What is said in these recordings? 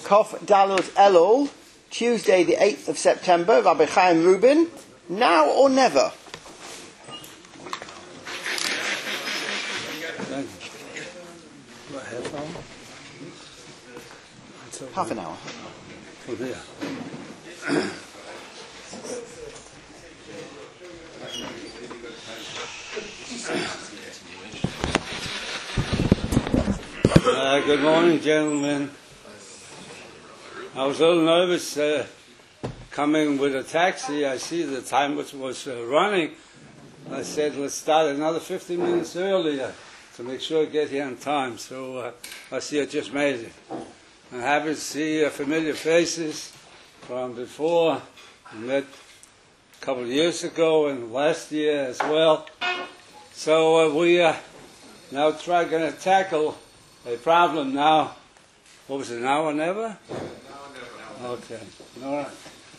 Kof Dalud Elul, Tuesday the 8th of September, Rabbi Chaim Rubin, now or never? Half an hour. Oh, there. Good morning, gentlemen. I was a little nervous coming with a taxi. I see the time was running. I said, let's start another 15 minutes earlier to make sure I get here on time. So I see I just made it. I'm happy to see familiar faces from before. I met a couple of years ago and last year as well. So we are now going to tackle a problem now. What was it, now or never? Now or never. Okay, all right.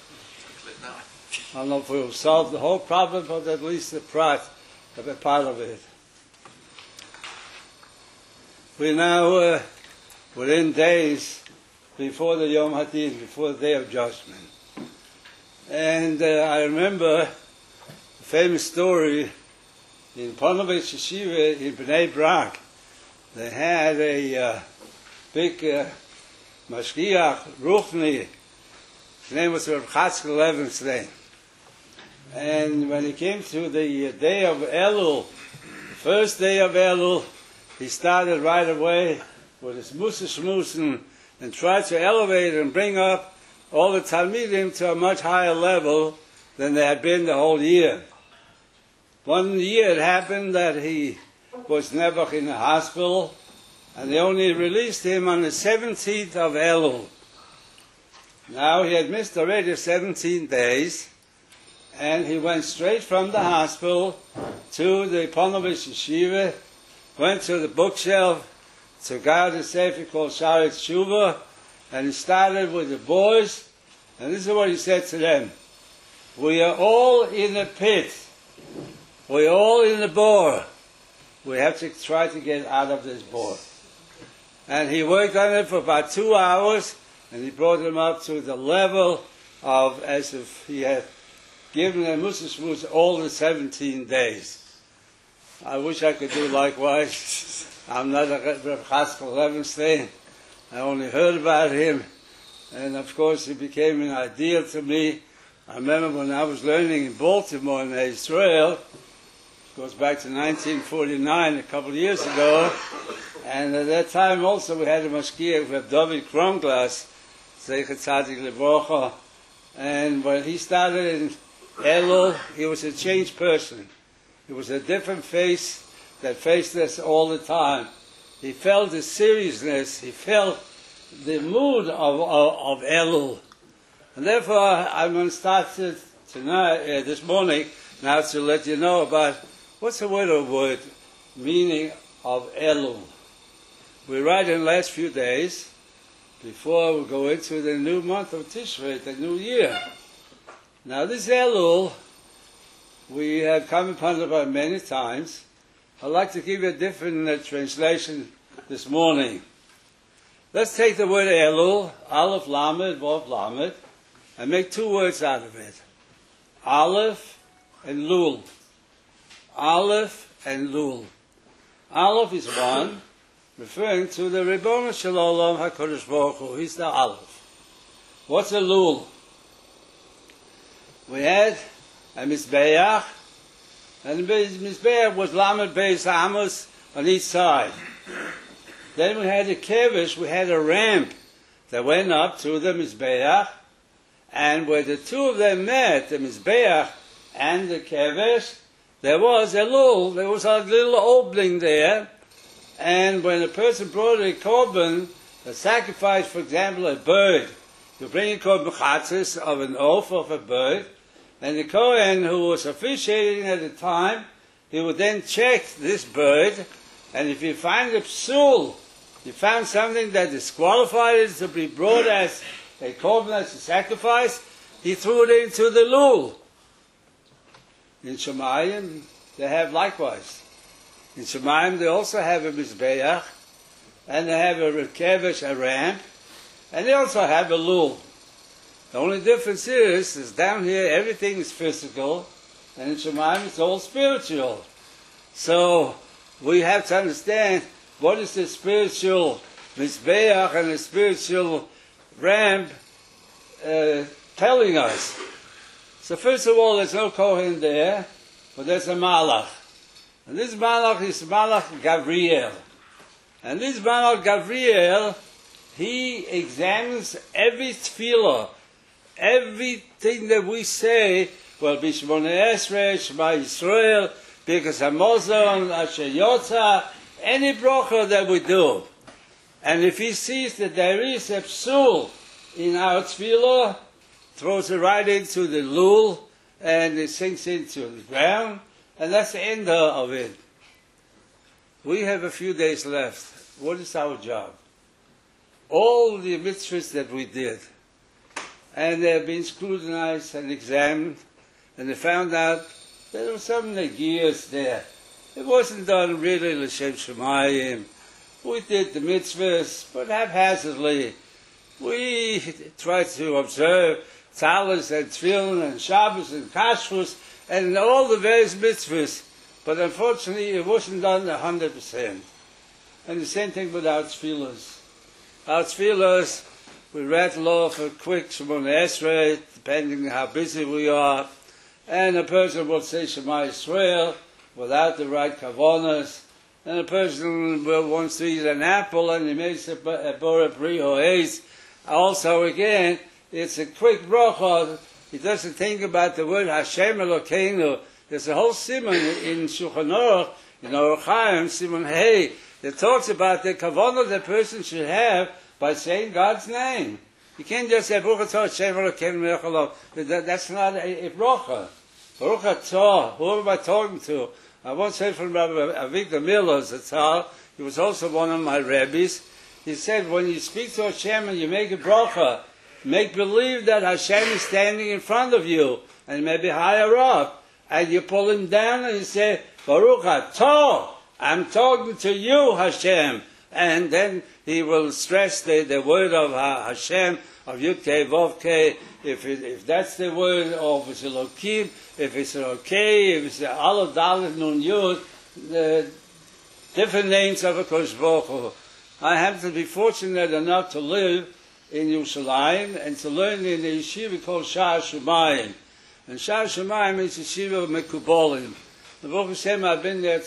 I don't know if we'll solve the whole problem, but at least a part of it. We're now within days before the Yom Hadin, before the Day of Judgment. And I remember a famous story in Ponevezh Yeshiva in Bnei Brak. They had a big Mashgiach Ruchni. His name was Rav Chatzkel Levenstein. And when he came to the day of Elul, the first day of Elul, he started right away with his Musa Shmusen and tried to elevate and bring up all the Talmidim to a much higher level than they had been the whole year. One year it happened that he was never in the hospital, and they only released him on the 17th of Elul. Now he had missed already 17 days, and he went straight from the hospital to the Ponevezh Yeshiva, went to the bookshelf to guard a sefer called Sharet Tshuva, and he started with the boys, and this is what he said to them: we are all in a pit, we're all in a bore. We have to try to get out of this bore. And he worked on it for about 2 hours, and he brought them up to the level of as if he had given them Musa Shmuz all the 17 days. I wish I could do likewise. I'm not a Rav Chatzkel Levenstein. I only heard about him, and of course he became an ideal to me. I remember when I was learning in Baltimore in Israel, goes back to 1949, a couple of years ago, and at that time also we had a mashgiach, Reb David Kronglas, Zecher Tzadik Livrocha, and when he started in Elul, he was a changed person. He was a different face that faced us all the time. He felt the seriousness, he felt the mood of Elul. And therefore I'm going to start tonight, this morning, now to let you know about what's the word meaning of Elul. We're right in the last few days before we go into the new month of Tishrei, the new year. Now this Elul, we have come upon it many times. I'd like to give you a different translation this morning. Let's take the word Elul, Aleph Lamed, Vav Lamed, and make two words out of it. Aleph and Lul. Aleph and Lul. Aleph is one, referring to the Ribono Shel Olam HaKadosh Baruch Hu. He's the Aleph. What's a Lul? We had a Mizbeach, and the Mizbeach was Lamed Beis Amos on each side. Then we had a Kevish, we had a ramp that went up to the Mizbeach, and where the two of them met, the Mizbeach and the Kevish, there was a Lul, there was a little opening there, and when a person brought a korban, a sacrifice, for example, a bird, you bring a korban chatzis of an oaf of a bird, and the Kohen who was officiating at the time, he would then check this bird, and if you find a psul, you found something that disqualified it to be brought as a korban, as a sacrifice, he threw it into the lul. In Shemayim, they have likewise. In Shemayim, they also have a Mizbeach, and they have a Kevish, a ramp, And they also have a lul. The only difference is down here everything is physical, and in Shemaim it's all spiritual. So we have to understand what is the spiritual Mizbeach and the spiritual ramp telling us. So first of all, there's no Kohen there, but there's a Malach. And this Malach is Malach Gavriel. And this Malach Gavriel, he examines every tefillah, everything that we say, well, Bishmoneh Esrei, Shema Yisrael, Birkas Hamazon, Asher Yotza, any bracha that we do. And if he sees that there is a psul in our tefillah, throws it right into the lul, and it sinks into the ground, and that's the end of it. We have a few days left. What is our job? All the mitzvahs that we did, and they have been scrutinized and examined, and they found out that there were some negias there. It wasn't done really l'shem shemayim. We did the mitzvahs, but haphazardly. We tried to observe talis and tefillin and Shabbos and kashrus and all the various mitzvahs, but unfortunately it wasn't done 100%. And the same thing with our tefillahs. Our tefillahs, we rattle off a quick Shemoneh Esrei, depending on how busy we are, and a person will say Shema Yisrael without the right kavanas, and a person wants to eat an apple and he makes a bore pri or eight. Also, again, it's a quick bracha. He doesn't think about the word Hashem Elokeinu. There's a whole simon in Shulchan Aruch, in Orach Chaim, Simon Hey, that talks about the kavanah the person should have by saying God's name. You can't just say Baruch Atah Hashem Elokeinu Melech Haolam. That's not a bracha. Baruch Atah, who am I talking to? I once heard from Rabbi Avigdor Miller Zatzal. He was also one of my rabbis. He said, when you speak to Hashem and you make a bracha, make believe that Hashem is standing in front of you, and maybe higher up, and you pull him down and you say, Baruch Atah, I'm talking to you, Hashem. And then he will stress the word of Hashem, of Yud-Kei, Vav-Kei, if that's the word, or if it's Elokim, if it's okay, if it's Aleph, Dalet, Nun, Yud, the different names of HaKadosh Baruch Hu. I happen to be fortunate enough to live in Yerushalayim and to learn in the yeshiva called Sha'ar Shemayim. And Sha'ar Shemayim is yeshiva of Mekubolim. The Baruch Hashem, I've been there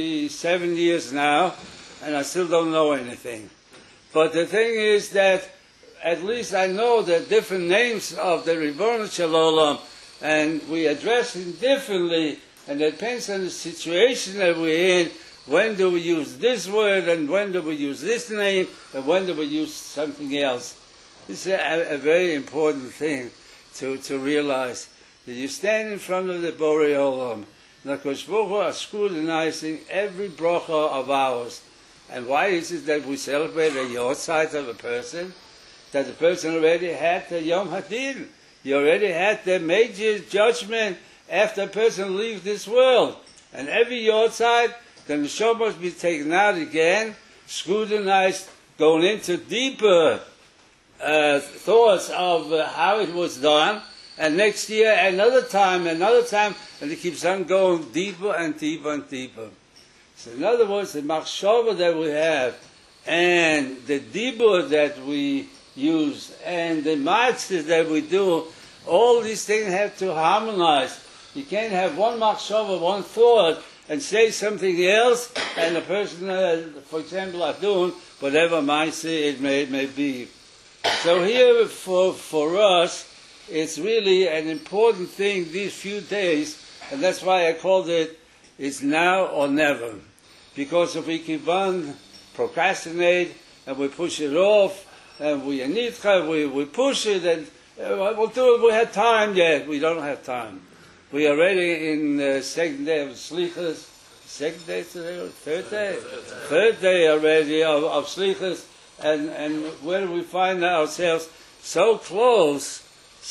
27 years now, and I still don't know anything. But the thing is that at least I know the different names of the Ribono Shel Olam, and we address them differently, and it depends on the situation that we're in. When do we use this word, and when do we use this name, and when do we use something else? This is a very important thing to realize, that you stand in front of the Borei Olam. The HaKadosh Baruch Hu are scrutinizing every bracha of ours. And why is it that we celebrate a yortzeit of a person? That the person already had the Yom Hadin. You already had the major judgment after a person leaves this world. And every yortzeit, the neshama must be taken out again, scrutinized, going into deeper thoughts of how it was done, and next year another time, and it keeps on going deeper and deeper and deeper. So in other words, the machshava that we have, and the dibur that we use, and the matzahs that we do, all these things have to harmonize. You can't have one machshava, one thought, and say something else, and the person, for example, are doing whatever matzah it may be. So here, for us, it's really an important thing these few days, and that's why I called it, it's now or never. Because if we keep on procrastinate, and we push it off, and we push it, and we'll do it, we have time yet. We don't have time. We are already in the second day of Slichas. Second day today, or third day? Third day already of Slichas. And where do we find ourselves? So close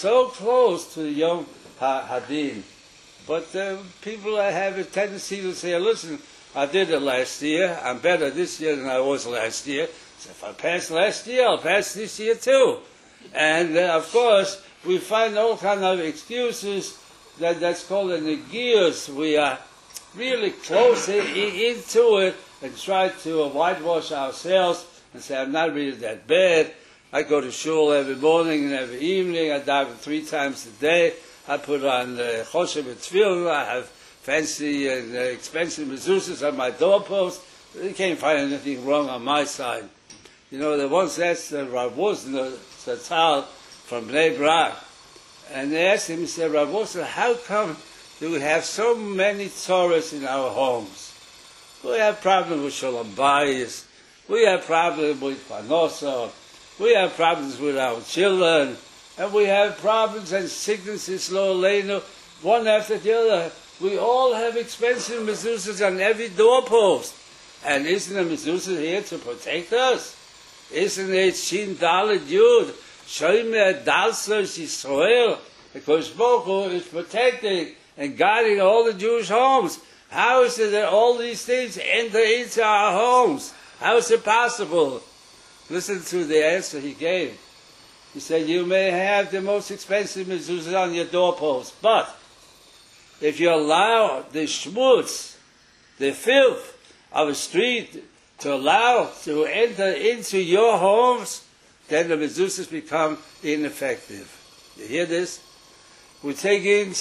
to the Yom Hadin. But people have a tendency to say, listen, I did it last year. I'm better this year than I was last year. So if I passed last year, I'll pass this year too. And of course, we find all kind of excuses that's called the gears. We are really close into it and try to whitewash ourselves and say, I'm not really that bad. I go to shul every morning and every evening. I daven 3 times a day. I put on choshev and tefillin. I have fancy and expensive mezuzahs on my doorpost. You can't find anything wrong on my side. You know, they once asked Rav Wosner, Zatzal, from Bnei Brak, and they asked him, he said, Rav Wosner, how come do we have so many Torahs in our homes? We have problems with Shalom Bayis. We have problems with Panosa. We have problems with our children. And we have problems and sicknesses, lo aleinu, one after the other. We all have expensive mezuzahs on every doorpost. And isn't the mezuzah here to protect us? Isn't it Shin Dalet Yud? Shomer Dalsa Yisrael? Because Baruch Hu is protecting and guiding all the Jewish homes. How is it that all these things enter into our homes? How is it possible? Listen to the answer he gave. He said, you may have the most expensive mezuzah on your doorpost, but if you allow the schmutz, the filth of a street to allow to enter into your homes, then the mezuzahs become ineffective. You hear this? We take in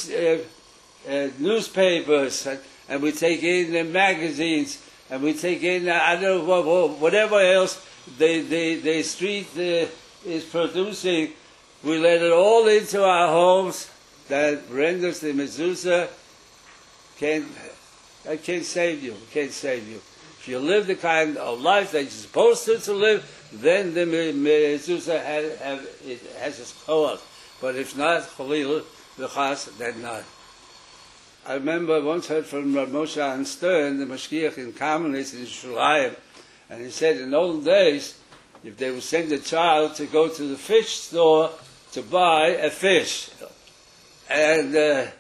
newspapers, and we take in magazines, and we take in, I don't know, whatever else the street is producing. We let it all into our homes. That renders the mezuzah can't save you. Can't save you. If you live the kind of life that you're supposed to live, then the mezuzah has its koach. But if not, chalil v'chas, then not. I remember I once heard from Rav Moshe Stern, the Mashgiach in Kamenetz in Yerushalayim, and he said in olden days, if they would send a child to go to the fish store to buy a fish, and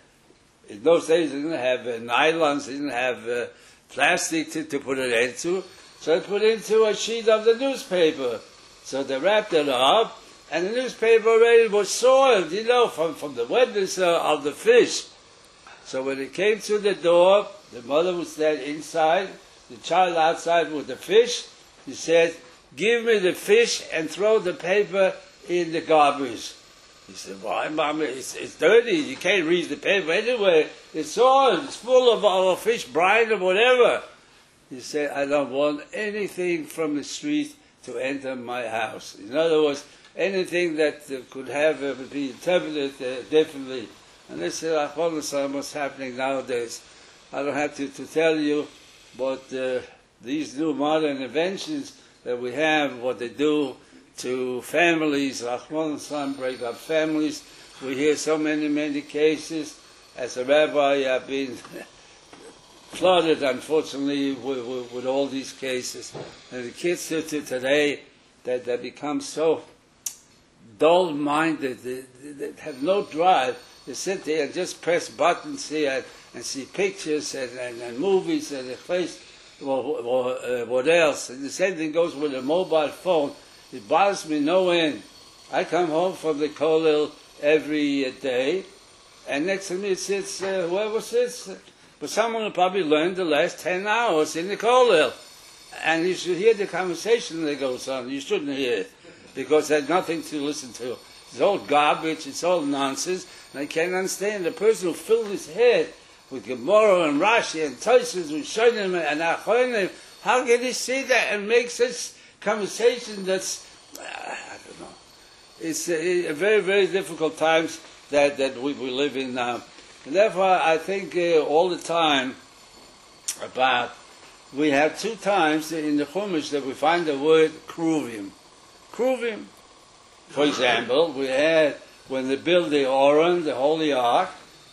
in those days they didn't have nylons, they didn't have plastic to put it into, so they put it into a sheet of the newspaper. So they wrapped it up, and the newspaper already was soiled, from the wetness of the fish. So when it came to the door, the mother was there inside, the child outside with the fish. He said, give me the fish and throw the paper in the garbage. He said, why, Mama? It's dirty. You can't read the paper anyway. It's soiled. It's full of fish brine or whatever. He said, I don't want anything from the street to enter my house. In other words, anything that could have be interpreted differently. And this is what's happening nowadays. I don't have to tell you, but these new modern inventions that we have, what they do to families, break up families. We hear so many cases. As a rabbi, I've been flooded, unfortunately, with all these cases. And the kids today, that they become so dull-minded, they have no drive. They sit there and just press buttons here and see pictures and movies and face what else. And the same thing goes with a mobile phone. It bothers me no end. I come home from the kollel every day, and next to me sits whoever sits. But someone will probably learn the last 10 hours in the kollel. And you should hear the conversation that goes on. You shouldn't hear it, because there's nothing to listen to. It's all garbage, it's all nonsense, and I can't understand the person who filled his head with Gemara and Rashi and Tosfos and Shonim and Achronim. How can he see that and make such conversation that's, I don't know. It's a very, very difficult times that we live in now. And therefore, I think all the time about, we have 2 times in the Chumash that we find the word kruvim. Kruvim. For example, we had, when they built the Oron, the Holy Ark,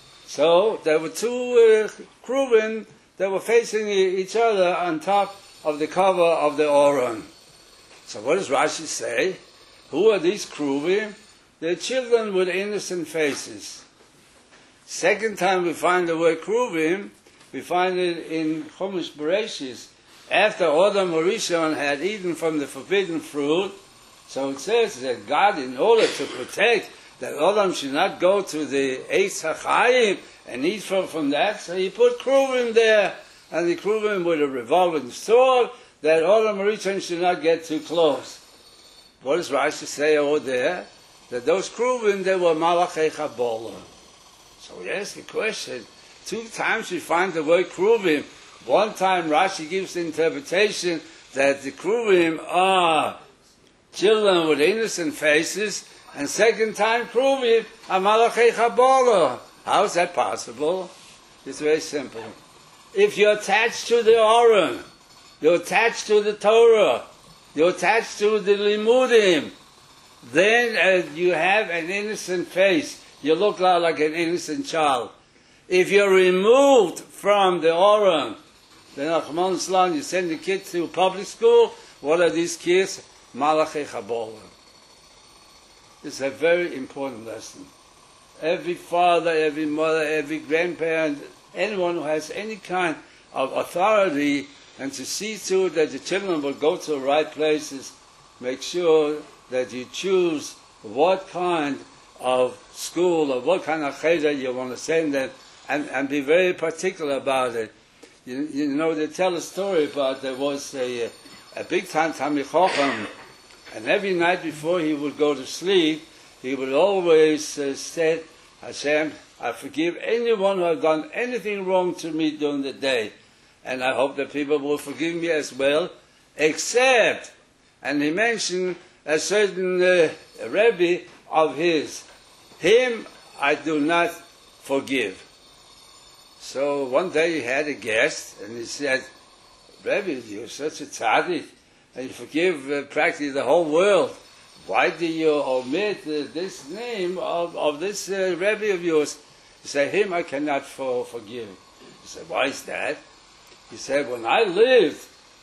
so there were 2 kruvim that were facing each other on top of the cover of the Oron. So what does Rashi say? Who are these kruvim? They're children with innocent faces. Second time we find the word kruvim, We find it in Chumash Bereshis. After Adam Rishon had eaten from the forbidden fruit, so it says that God, in order to protect that Adam should not go to the Eitz HaChaim and eat from that, so he put Kruvim there, and the Kruvim with a revolving sword, that Adam Rishon should not get too close. What does Rashi say over there? That those Kruvim, they were Malachei Chabola. So we ask the question, 2 times we find the word Kruvim. One time Rashi gives the interpretation that the Kruvim are children with innocent faces, and second time Kruvim are Malachei Chabola. How is that possible? It's very simple. If you're attached to the Oren, you're attached to the Torah, you're attached to the Limudim, then you have an innocent face. You look like an innocent child. If you're removed from the Oren, then Achman Islam, you send the kids to public school, what are these kids? Malachei Chabola. It's a very important lesson. Every father, every mother, every grandparent, anyone who has any kind of authority, and to see to it that the children will go to the right places, make sure that you choose what kind of school or what kind of cheder you want to send them, and be very particular about it. You know, they tell a story about there was a big time Talmid Chacham, and every night before he would go to sleep, he would always say, Hashem, I forgive anyone who has done anything wrong to me during the day, and I hope that people will forgive me as well, except, and he mentioned a certain Rebbe of his. Him I do not forgive. So one day he had a guest, and he said, Rebbe, you're such a tzaddik, and you forgive practically the whole world. Why do you omit this name of this Rebbe of yours? He said, him I cannot forgive. He said, why is that? He said, when I lived,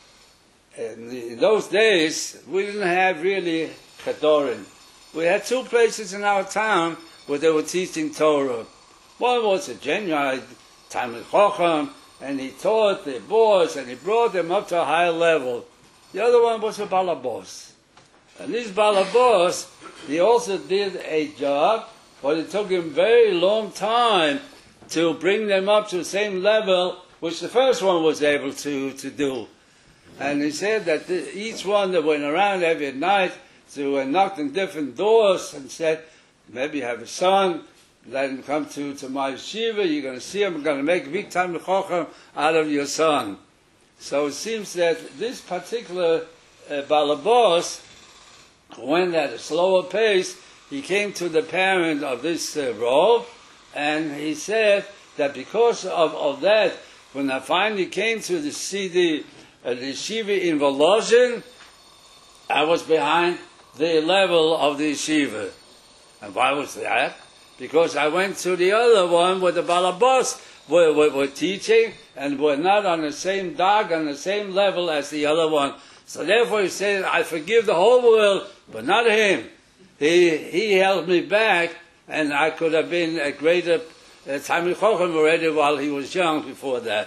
in those days, we didn't have really Kedorim. We had 2 places in our town where they were teaching Torah. One was a genuine Talmid Chacham, and he taught the boys, and he brought them up to a higher level. The other one was a Balabos. And this Balabos, he also did a job, but it took him very long time to bring them up to the same level which the first one was able to do. And he said that each one that went around every night to knocked on different doors and said, maybe you have a son, let him come to my yeshiva, you're going to see him, I'm going to make a big Talmid Chacham out of your son. So it seems that this particular Balabos went at a slower pace. He came to the parent of this Rav, and he said that because of that, when I finally came to see the yeshiva in Volozhin, I was behind the level of the yeshiva. And why was that? Because I went to the other one where the Balabos were teaching, and were not on the same dog, on the same level as the other one. So therefore he said, I forgive the whole world, but not him. He held me back, and I could have been a greater Talmid Chacham already while he was young before that.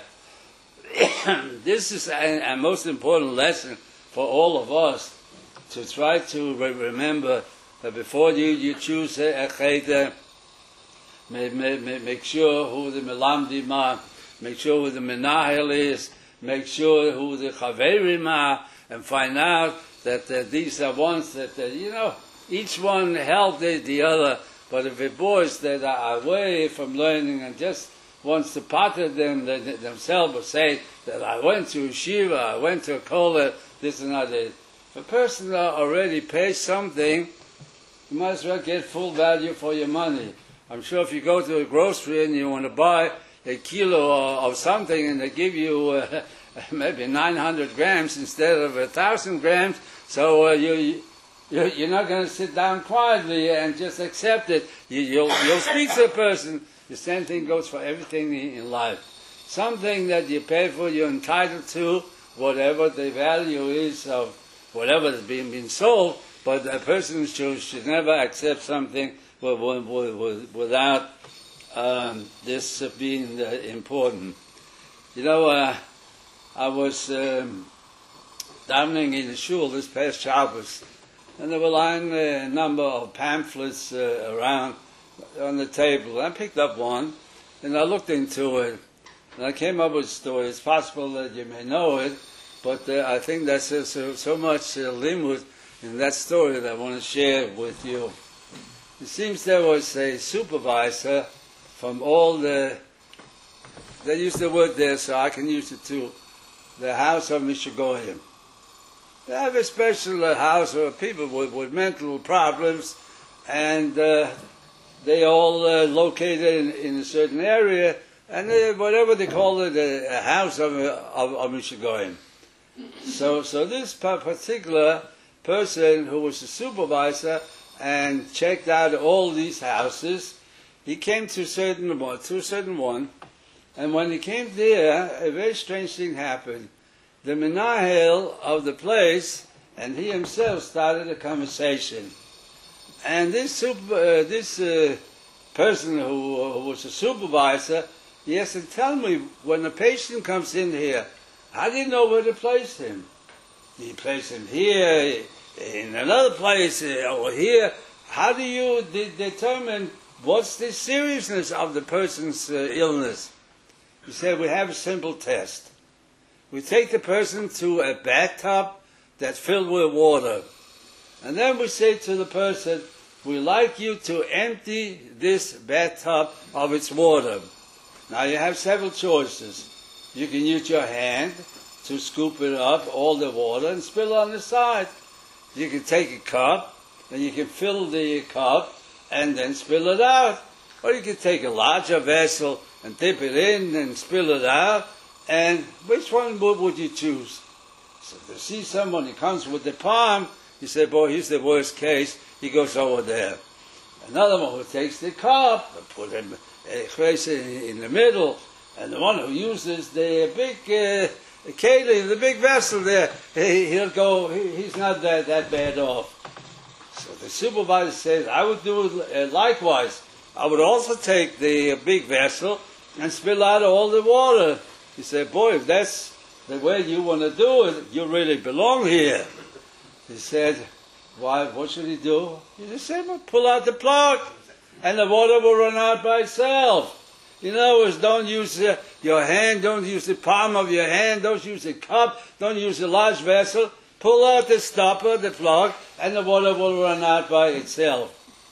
This is a most important lesson for all of us, to try to remember that before you choose a cheder, make sure who the melamdim are, make sure who the menahel is, make sure who the chaverim are, and find out that these are ones that, each one helped the other. But if the boys that are away from learning and just wants to patter them themselves, or say that I went to yeshiva, I went to a kollel, this and that. If a person already pays something, you might as well get full value for your money. I'm sure if you go to a grocery and you want to buy a kilo of something and they give you maybe 900 grams instead of 1,000 grams, so you're not going to sit down quietly and just accept it. You'll speak to the person. The same thing goes for everything in life. Something that you pay for, you're entitled to, whatever the value is of whatever is being sold, but a person should never accept something without this being important. You know, I was davening in the shul this past Shabbos, and there were lying a number of pamphlets around on the table. I picked up one, and I looked into it, and I came up with a story. It's possible that you may know it, but I think there's so much limud in that story that I want to share with you. It seems there was a supervisor from all the, they use the word there so I can use it too, the house of Mishagoyim. They have a special house of people with mental problems, and they all located in a certain area, and whatever they call it, a house of Mishagoyim. So this particular person who was a supervisor and checked out all these houses, he came to a certain one, and when he came there, a very strange thing happened. The menahel of the place and he himself started a conversation, and this person who was a supervisor, he said, "Tell me, when a patient comes in here, how do you know where to place him? Do you place him here, in another place, or here? How do you determine what's the seriousness of the person's illness?" He said, "We have a simple test. We take the person to a bathtub that's filled with water, and then we say to the person, we'd like you to empty this bathtub of its water. Now you have several choices. You can use your hand to scoop it up, all the water, and spill it on the side. You can take a cup, and you can fill the cup, and then spill it out. Or you can take a larger vessel and dip it in and spill it out. And which one would you choose?" So to see someone who comes with the palm, you say, "Boy, he's the worst case. He goes over there." Another one who takes the cup and put him in the middle, and the one who uses the big keli, the big vessel there, he'll go. He's not that bad off. So the supervisor says, "I would do it likewise. I would also take the big vessel and spill out all the water." He said, "Boy, if that's the way you want to do it, you really belong here." He said, "Why? What should he do?" He just said, "Well, pull out the plug, and the water will run out by itself." In other words, don't use your hand, don't use the palm of your hand, don't use a cup, don't use a large vessel. Pull out the stopper, the plug, and the water will run out by itself.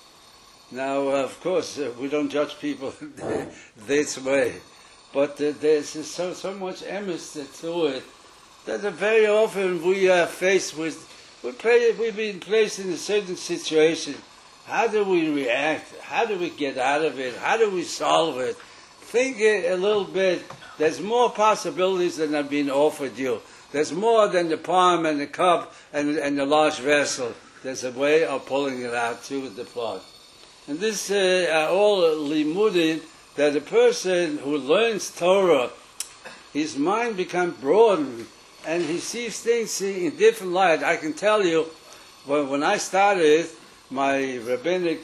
Now, of course, we don't judge people this way. But there's so much emes to it that very often we are faced with, we've been placed in a certain situation. How do we react? How do we get out of it? How do we solve it? Think a little bit. There's more possibilities than have been offered you. There's more than the palm and the cup and the large vessel. There's a way of pulling it out through the plug. And this are all limudim, that a person who learns Torah, his mind becomes broadened, and he sees things in different light. I can tell you, when I started my rabbinic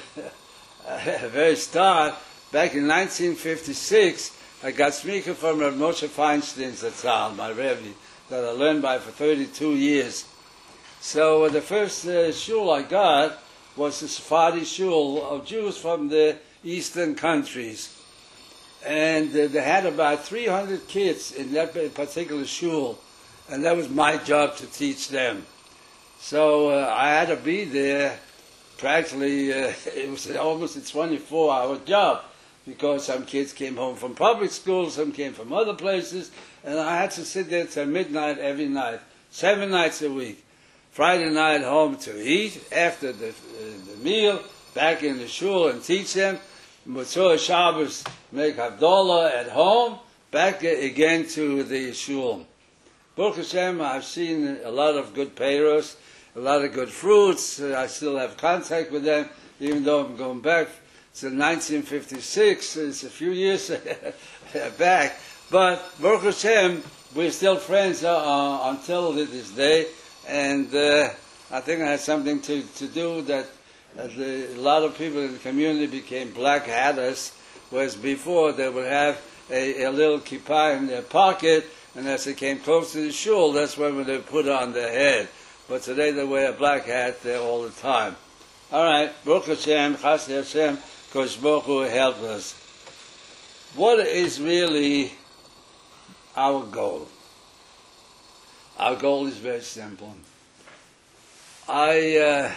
very start, back in 1956, I got smicha from Rav Moshe Feinstein Zatzal, my Rebbe, that I learned by for 32 years. So the first shul I got was the Sephardi shul of Jews from the eastern countries, and they had about 300 kids in that particular shul, and that was my job to teach them. So I had to be there practically. It was almost a 24-hour job, because some kids came home from public school, some came from other places, and I had to sit there till midnight every night, 7 nights a week. Friday night home to eat, after the meal, back in the shul and teach them. Motzei Shabbos, make Havdalah at home, back again to the shul. Baruch Hashem, I've seen a lot of good peiros, a lot of good fruits. I still have contact with them, even though I'm going back to 1956. It's a few years back. But Baruch Hashem, we're still friends until this day. And I think I had something to do that a lot of people in the community became black hatters, whereas before they would have a little kippah in their pocket, and as they came close to the shul, that's when they put it on their head. But today they wear a black hat there all the time. All right, Baruch Hashem, Chasdei Hashem, Kosh Baruch Hu help us. What is really our goal? Our goal is very simple. When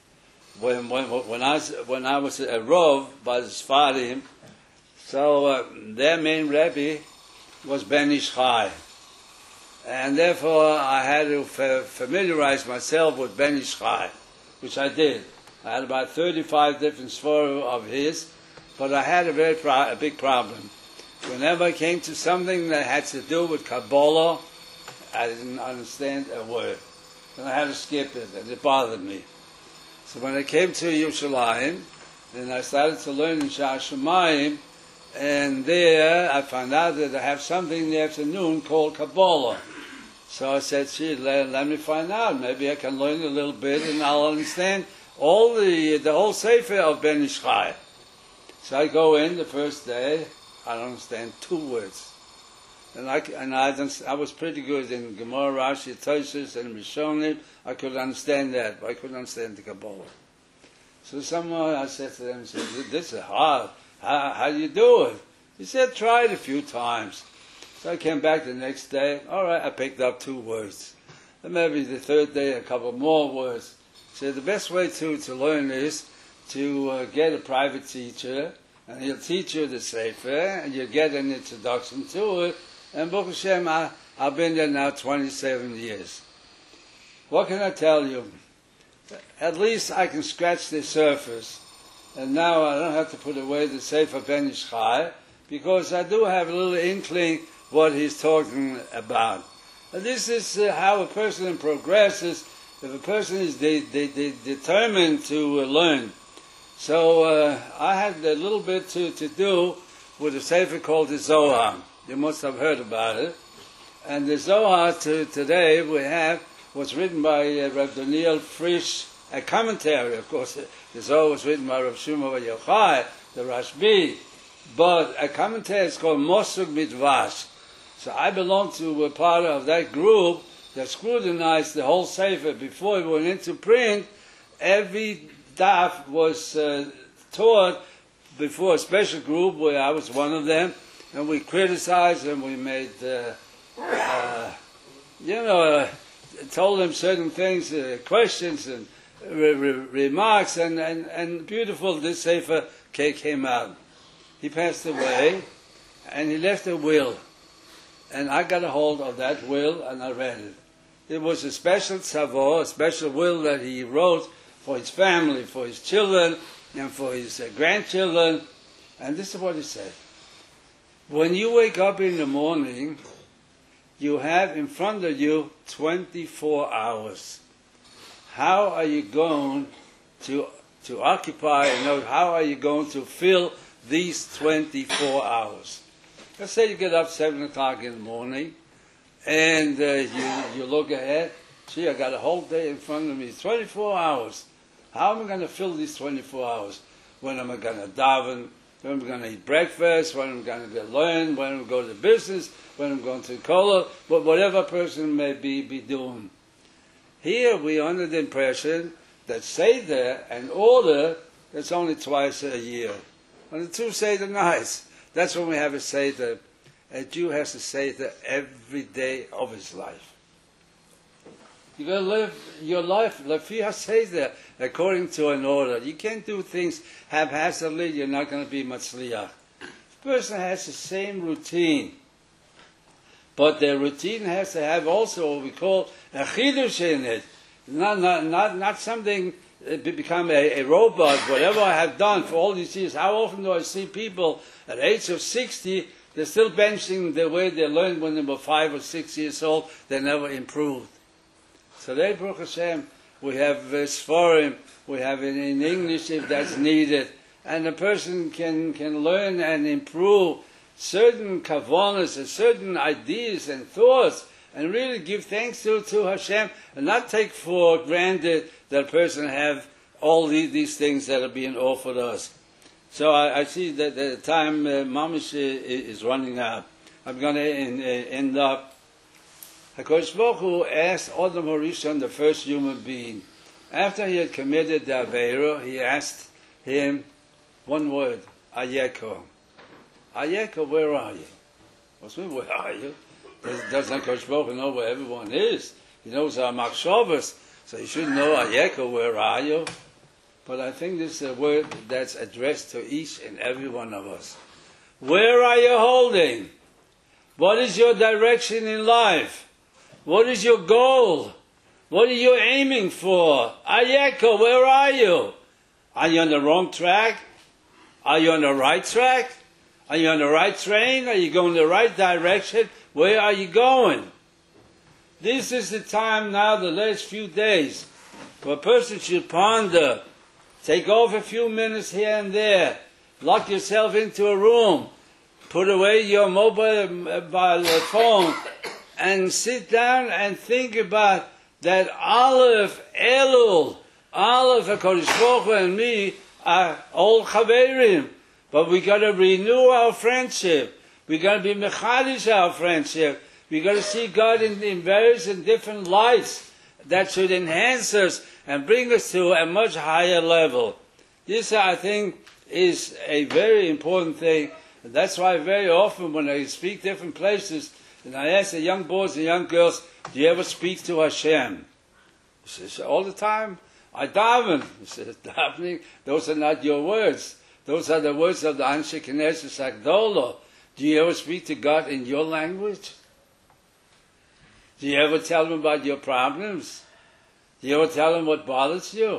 I was a Rov by the Sfarim, so their main Rebbe was Ben Ish Chai. And therefore I had to familiarize myself with Ben Ish Chai, which I did. I had about 35 different Sfarim of his, but I had a big problem. Whenever I came to something that had to do with Kabbalah, I didn't understand a word. And I had to skip it, and it bothered me. So when I came to Yerushalayim, then I started to learn in Sha'ar Shemayim, and there I found out that I have something in the afternoon called Kabbalah. So I said, gee, let me find out. Maybe I can learn a little bit, and I'll understand all the whole Sefer of Ben Ish Chai. So I go in the first day, I don't understand 2 words. And I was pretty good in Gemara, Rashi, Tosfos, and Rishonim. I could understand that, but I couldn't understand the Kabbalah. So someone, I said to them, this is hard. How do you do it? He said, try it a few times. So I came back the next day. All right, I picked up 2 words. And maybe the third day, a couple more words. So the best way to learn is to get a private teacher, and he'll teach you the Sefer, and you'll get an introduction to it. And Baruch Hashem, I've been there now 27 years. What can I tell you? At least I can scratch the surface. And now I don't have to put away the Sefer Ben Ish Chai, because I do have a little inkling what he's talking about. And this is how a person progresses, if a person is determined to learn. So I had a little bit to do with a Sefer called the Zohar. You must have heard about it. And the Zohar today we have was written by Rav Daniel Frisch, a commentary. Of course, the Zohar was written by Rav Shimon Bar Yochai, the Rashbi, but a commentary is called Mosug Midvash. So I belong to a part of that group that scrutinized the whole Sefer before it went into print. Every daf was taught before a special group where I was one of them, and we criticized and we made, told them certain things, questions and remarks, and beautiful this Sefer came out. He passed away, and he left a will, and I got a hold of that will, and I read it. It was a special tzavor, a special will that he wrote for his family, for his children, and for his grandchildren, and this is what he said. When you wake up in the morning, you have in front of you 24 hours. How are you going to occupy, how are you going to fill these 24 hours? Let's say you get up 7 o'clock in the morning, and you look ahead. Gee, I got a whole day in front of me, 24 hours. How am I going to fill these 24 hours? When am I going to daven? When am I going to eat breakfast? When am I going to learn? When am I going to business? When am I going to kollel? But whatever a person may be doing. Here we are under the impression that Seder and order, that's only twice a year. On the 2 Seder nights, that's when we have a Seder. A Jew has a Seder every day of his life. You've got to live your life, Lafiyah Seder, according to an order. You can't do things haphazardly, you're not going to be Matzliach. The person has the same routine, but their routine has to have also what we call a chidush in it. Not something, become a robot, whatever I have done for all these years. How often do I see people at the age of 60, they're still benching the way they learned when they were 5 or 6 years old, they never improved. Today, Baruch Hashem, we have Sforim, we have it in English if that's needed, and a person can learn and improve certain kavanas and certain ideas and thoughts, and really give thanks to Hashem, and not take for granted that a person have all these things that are being offered us. So I see that the time Mamish is running out. I'm going to end up. HaKadosh Baruch Hu asked Adam HaRishon, the first human being, after he had committed the Aveira, he asked him one word, Ayeko. Ayeko, where are you? What's mean, where are you? Doesn't HaKadosh Baruch Hu know where everyone is? He knows our machshavos, so he should know, Ayeko, where are you? But I think this is a word that's addressed to each and every one of us. Where are you holding? What is your direction in life? What is your goal? What are you aiming for? Ayeko, where are you? Are you on the wrong track? Are you on the right track? Are you on the right train? Are you going the right direction? Where are you going? This is the time now, the last few days, where a person should ponder. Take off a few minutes here and there. Lock yourself into a room. Put away your mobile phone and sit down and think about that Aleph, Elul, Aleph, HaKadosh Baruch Hu and me are old Chaverim. But we got to renew our friendship. We got to be mechadish our friendship. We got to see God in various and different lights that should enhance us and bring us to a much higher level. This, I think, is a very important thing. And that's why very often when I speak different places, and I ask the young boys and young girls, do you ever speak to Hashem? He says, all the time. I daven. He says, davening, those are not your words. Those are the words of the Anshe Knesset Agdolah. Do you ever speak to God in your language? Do you ever tell him about your problems? Do you ever tell him what bothers you?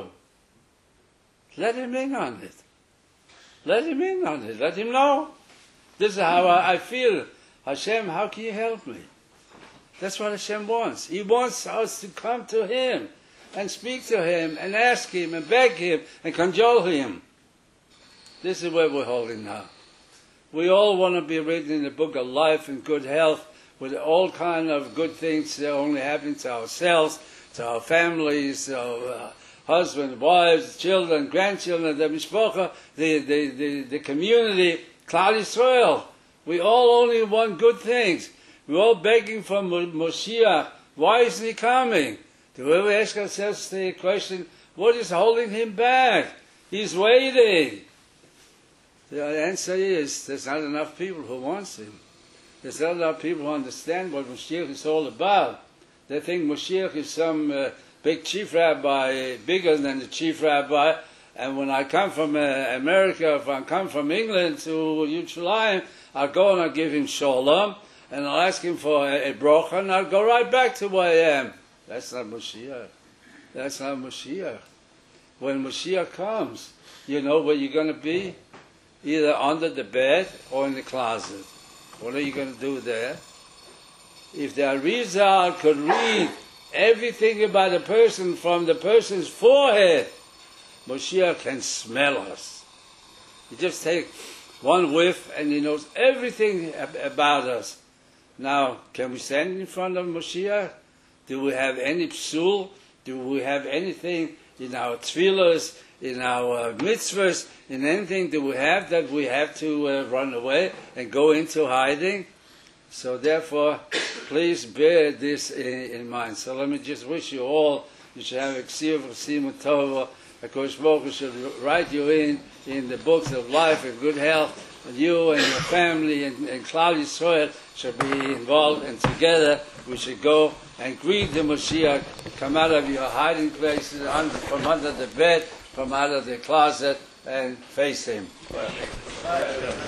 Let him in on it. Let him in on it. Let him know. This is how I feel. Hashem, how can you help me? That's what Hashem wants. He wants us to come to Him and speak to Him and ask Him and beg Him and cajole Him. This is where we're holding now. We all want to be written in the book of life and good health with all kind of good things that only happen to ourselves, to our families, to our husbands, wives, children, grandchildren, the mishpacha, the community, Klal Yisrael. We all only want good things. We're all begging for Moshiach. Why isn't he coming? Do we ever ask ourselves the question, what is holding him back? He's waiting. The answer is, there's not enough people who want him. There's not enough people who understand what Moshiach is all about. They think Moshiach is some big chief rabbi, bigger than the chief rabbi. And when I come from America, if I come from England to Yerushalayim, I'll go and I'll give him shalom, and I'll ask him for a bracha, and I'll go right back to where I am. That's not Moshiach. That's not Moshiach. When Moshiach comes, you know where you're going to be? Either under the bed or in the closet. What are you going to do there? If the Arizal could read everything about a person from the person's forehead, Moshiach can smell us. You just take one whiff and he knows everything about us. Now, can we stand in front of Moshiach? Do we have any psul? Do we have anything in our tefillos, in our mitzvahs, in anything that we have to run away and go into hiding? So therefore, please bear this in mind. So let me just wish you all, you should have a ksir v'sim tova. HaKadosh Baruch Hu should write you in the books of life and good health. And you and your family and Klal Yisrael should be involved, and together we should go and greet the Moshiach, come out of your hiding places, from under the bed, from out of the closet, and face him.